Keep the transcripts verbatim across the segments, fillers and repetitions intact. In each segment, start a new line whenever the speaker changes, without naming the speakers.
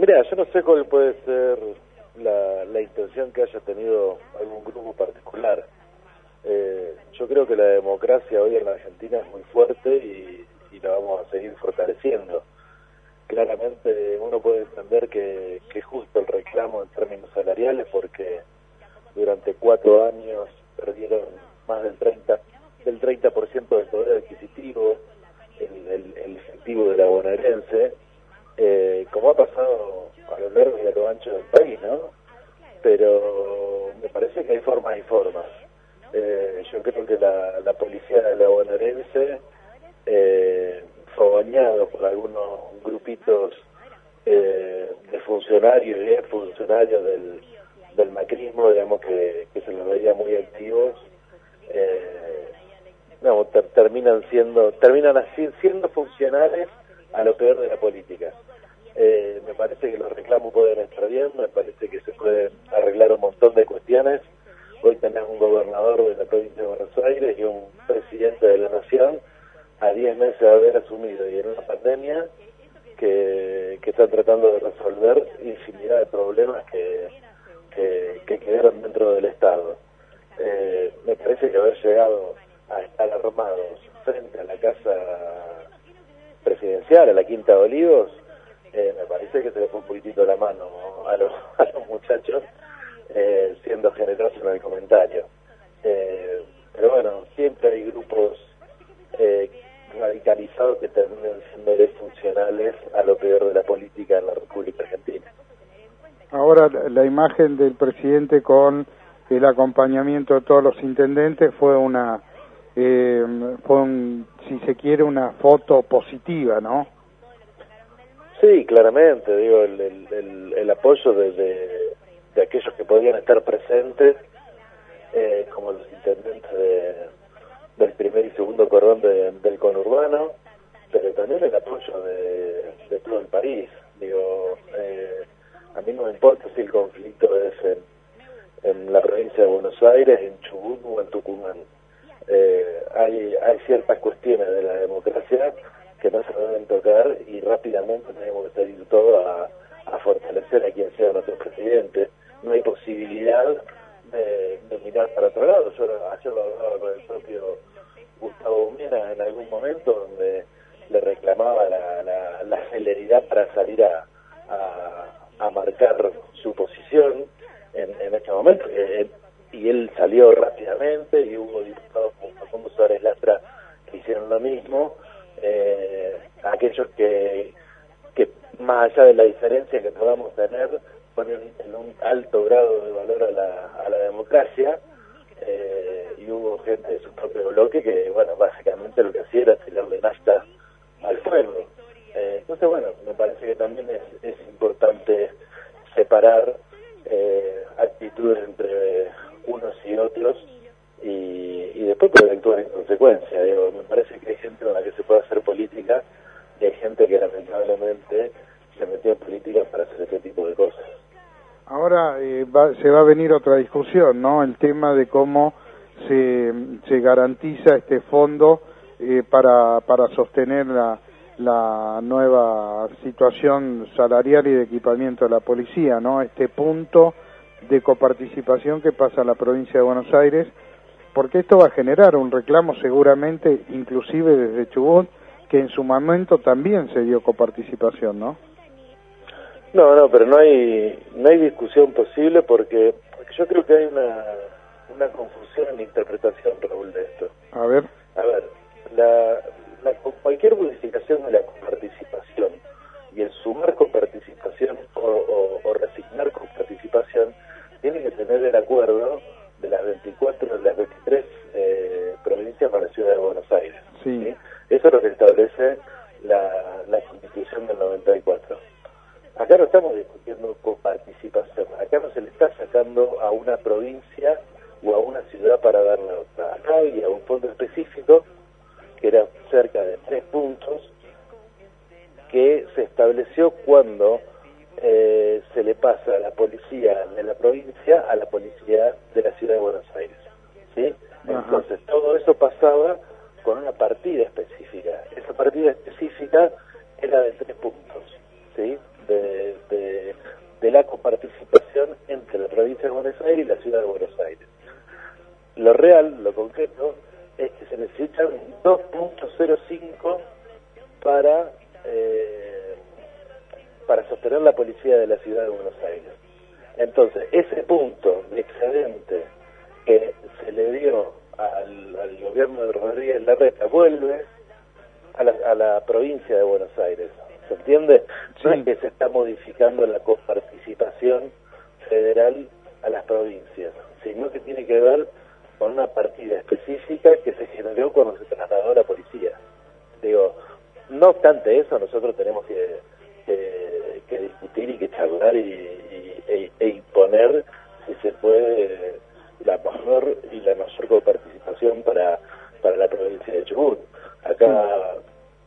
Mira, yo no sé cuál puede ser la, la intención que haya tenido algún grupo particular. Eh, yo creo que la democracia hoy en la Argentina es muy fuerte y, y la vamos a seguir fortaleciendo. Claramente uno puede entender que, que es justo el reclamo en términos salariales porque durante cuatro años perdieron más del treinta del treinta por ciento del poder adquisitivo, el, el, el efectivo de la bonaerense, eh, como ha pasado a lo largo y a lo ancho del país, ¿no? Pero me parece que hay formas y formas. Eh, yo creo que la, la policía de la bonaerense eh, fue bañado por algunos grupitos eh, de funcionarios y exfuncionarios del, del macrismo, digamos, que, que se los veía muy activos. Eh, no, ter, terminan siendo terminan así, siendo funcionales a lo peor de la política. Eh, me parece que los reclamos pueden estar bien, me parece que se pueden arreglar un montón de cuestiones. Hoy tenés un gobernador de la provincia de Buenos Aires y un presidente de la nación a diez meses de haber asumido y en una pandemia que, que están tratando de resolver infinidad de problemas que, que, que quedaron dentro del Estado. Eh, me parece que haber llegado a estar armados frente a la casa presidencial, a la Quinta de Olivos, eh, me parece que se le fue un poquitito la mano a los, a los muchachos, eh, siendo generoso en el comentario. Eh, pero bueno, siempre hay grupos eh, radicalizados que terminan siendo disfuncionales a lo peor de la política en la República Argentina.
Ahora, la imagen del presidente con el acompañamiento de todos los intendentes fue una, eh, fue un, si se quiere, una foto positiva, ¿no?
Sí, claramente, digo, el, el, el, el apoyo de, de, de aquellos que podían estar presentes, eh, como los intendentes de, del primer y segundo cordón de, del conurbano, pero también el apoyo de, de todo el país. Digo, eh, a mí no me importa si el conflicto es en, en la provincia de Buenos Aires, en Chubut o en Tucumán. Eh, hay, hay ciertas cuestiones de la democracia que no se deben tocar y rápidamente tenemos que salir todo a, a fortalecer a quien sea nuestro presidente. No hay posibilidad de, de mirar para otro lado. Yo ayer lo hablaba con el propio Gustavo Humera en algún momento donde le reclamaba la, la, la celeridad para salir a, a, a marcar su posición en, en este momento. Eh, y él salió rápidamente y hubo diputados como Facundo Suárez Lastra que hicieron lo mismo. Eh, aquellos que, que más allá de la diferencia que podamos tener ponen en un alto grado de valor a la, a la democracia, eh, y hubo gente de su propio bloque que, bueno, básicamente lo que hacía era tirarle nafta al fuego. Eh, entonces, bueno, me parece que también es, es importante separar eh, actitudes entre unos y otros y, y después poder actuar en consecuencia. Digo, me parece que hay gente con la que se puede hacer política y hay gente que lamentablemente se metió en política para hacer este tipo de cosas.
Ahora eh, va, se va a venir otra discusión, ¿no? El tema de cómo se, se garantiza este fondo eh, para, para sostener la, la nueva situación salarial y de equipamiento de la policía, ¿no? Este punto de coparticipación que pasa en la provincia de Buenos Aires, porque esto va a generar un reclamo seguramente, inclusive desde Chubut, que en su momento también se dio coparticipación, ¿no?
No, no, pero no hay no hay discusión posible porque, porque yo creo que hay una, una confusión en la interpretación, Raúl, de esto.
A ver.
A ver, la, la, cualquier modificación de la coparticipación y el sumar coparticipación o, o, o resignar coparticipación tiene que tener el acuerdo de las veinticuatro, de las veintitrés eh, provincias para la ciudad de Buenos Aires.
Sí.
¿Sí? Eso es lo que establece la, la Constitución del noventa y cuatro. Acá no estamos discutiendo coparticipación, acá no se le está sacando a una provincia o a una ciudad para darle a otra. Acá había un fondo específico que era cerca de tres puntos que se estableció cuando eh, se le pasa a la policía de la provincia a la policía de la ciudad de Buenos Aires, ¿sí? Entonces todo eso pasaba con una partida específica. Esa partida específica era de tres puntos, ¿sí? De, de de la coparticipación entre la provincia de Buenos Aires y la ciudad de Buenos Aires. Lo real, lo concreto, es que se necesitan dos punto cero cinco para, eh, para sostener la policía de la ciudad de Buenos Aires. Entonces, ese punto de excedente que se le dio al, al gobierno de Rodríguez Larreta vuelve a la, a la provincia de Buenos Aires. ¿Se entiende? No
Sí.
es que se está modificando la coparticipación federal a las provincias, sino que tiene que ver con una partida específica que se generó cuando se trasladó a la policía. Digo, no obstante eso, nosotros tenemos que, que, que discutir y que charlar y, y, e, e imponer si se puede la mejor y la mayor coparticipación para, para la provincia de Chubut. Acá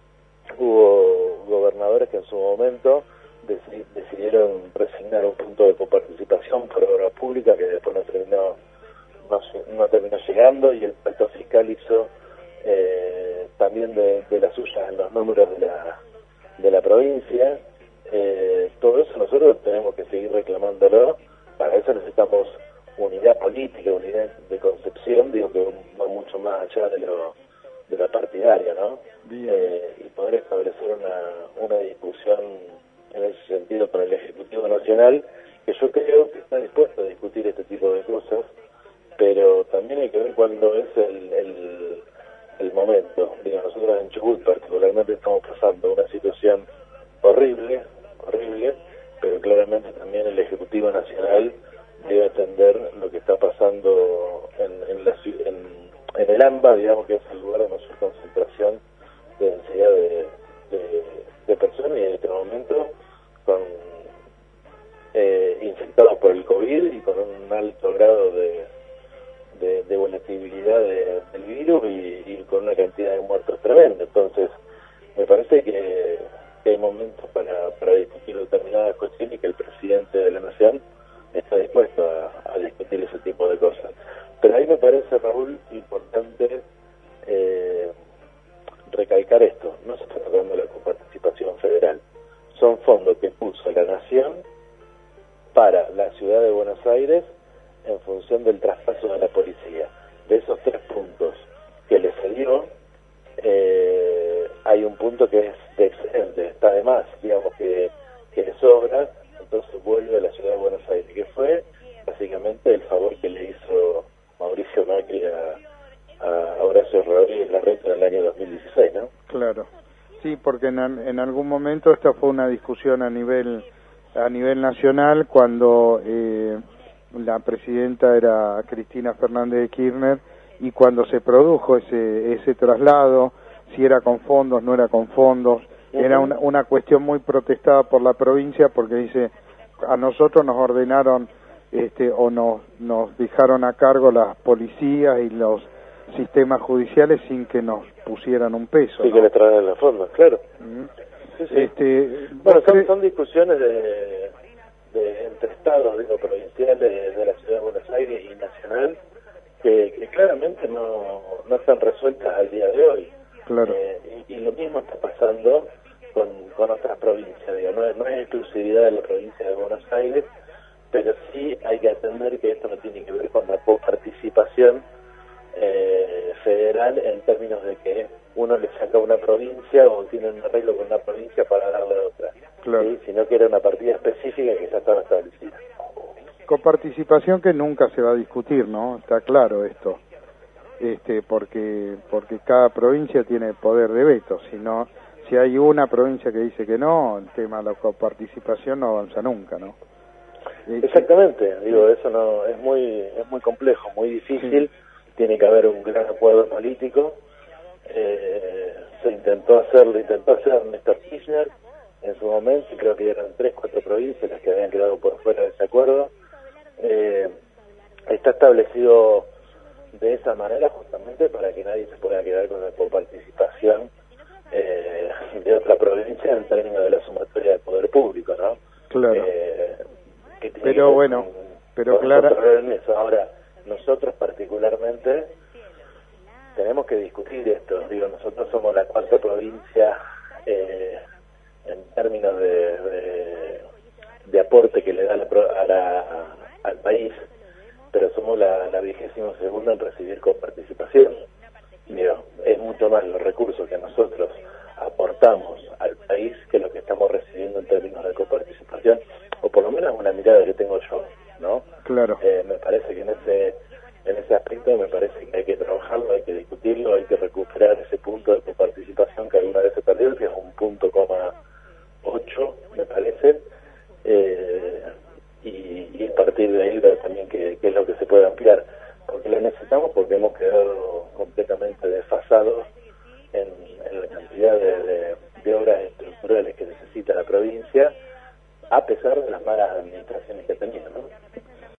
hubo gobernadores que en su momento deci decidieron resignar un punto de coparticipación por obra pública que después no terminó no, no terminó llegando, y el pacto fiscal hizo eh, también de, de las suyas en los números de la de la provincia. Eh, todo eso nosotros tenemos que seguir reclamándolo. Para eso necesitamos unidad política, unidad de concepción, digo que va mucho más allá de lo de la partidaria, ¿no? Eh, y poder establecer una, una discusión en ese sentido con el Ejecutivo Nacional, que yo creo que está dispuesto a discutir este tipo de cosas, pero también hay que ver cuándo es el, el, el momento. Digo, nosotros en Chubut particularmente estamos pasando una situación horrible, horrible, pero claramente también el Ejecutivo Nacional debe atender lo que está pasando en, en, la, en, en el AMBA, digamos que es el lugar de mayor concentración de densidad de, de, de personas, y en este momento con eh, infectados por el COVID y con un alto grado de, de, de volatilidad de, del virus y, y con una cantidad de muertos tremenda. Entonces, me parece que, que hay momentos para, para discutir determinadas cuestiones y que el presidente de la Nación está dispuesto a, a discutir ese tipo de cosas. Pero ahí me parece, Raúl, importante eh, recalcar esto. No se está tratando de la coparticipación federal. Son fondos que puso la Nación para la ciudad de Buenos Aires en función del traspaso de la policía. De esos tres puntos que le cedió, eh, hay un punto que es de excedente, está de más, digamos que, que le sobra, entonces vuelve a la ciudad de Buenos Aires, que fue básicamente el favor que le hizo Mauricio Macri a, a Horacio Rodríguez Larreta en el año dos mil dieciséis, ¿no?
Claro, sí, porque en, en algún momento esta fue una discusión a nivel a nivel nacional cuando eh, la presidenta era Cristina Fernández de Kirchner, y cuando se produjo ese ese traslado, si era con fondos, no era con fondos, uh-huh. Era una, una cuestión muy protestada por la provincia, porque dice, a nosotros nos ordenaron este o nos nos dejaron a cargo las policías y los sistemas judiciales sin que nos pusieran un peso.
Sí,
¿no?
que le traen los fondos, claro.
Uh-huh.
Sí, sí.
Este,
bueno, son, son discusiones de, de entre estados, digo, provinciales de, de la ciudad de Buenos Aires y nacional, que, que claramente no, no están resueltas al día de hoy.
Claro.
Eh, y, y lo mismo está pasando con, con otras provincias, digo, no es, no es exclusividad de la provincia de Buenos Aires, pero sí hay que atender que esto no tiene que ver con la coparticipación eh, federal, en términos de que uno le saca una provincia o tiene un arreglo con una provincia para darle a otra,
claro.
¿sí? Sino que era una partida específica que ya estaba establecida.
Coparticipación que nunca se va a discutir, ¿no? Está claro esto, este, porque porque cada provincia tiene poder de veto. Si no, si hay una provincia que dice que no, el tema de la coparticipación no avanza nunca, ¿no?
Exactamente, digo, eso no es muy es muy complejo, muy difícil. Sí. Tiene que haber un gran acuerdo político. Eh, se intentó hacerlo, intentó hacer Néstor Kirchner en su momento, y creo que eran tres, cuatro provincias las que habían quedado por fuera de ese acuerdo. Eh, está establecido de esa manera justamente para que nadie se pueda quedar con la coparticipación eh, de otra provincia en términos de la sumatoria de poder público, ¿no?
Claro.
Eh, que tiene
pero
que
bueno,
con,
pero
con
claro.
Eso. Ahora, nosotros particularmente tenemos que discutir esto. Digo, nosotros somos la cuarta provincia eh, en términos de, de, de aporte que le da la, a la, al país, pero somos la, la vigésima segunda en recibir coparticipación. Digo, es mucho más los recursos que nosotros aportamos al país que lo que estamos recibiendo en términos de coparticipación, o por lo menos una mirada que tengo yo, ¿no?
Claro.
Eh, me parece que en ese en ese aspecto me parece que hay que trabajarlo, hay que discutirlo, hay que recuperar ese punto de coparticipación que alguna vez se perdió, que es un punto coma ocho, me parece, eh, y, y a partir de ahí ver también qué, qué es lo que se puede ampliar, porque lo necesitamos, porque hemos quedado completamente desfasados en, en la cantidad de, de, de obras estructurales que necesita la provincia, a pesar de las malas administraciones que ha tenido, ¿no?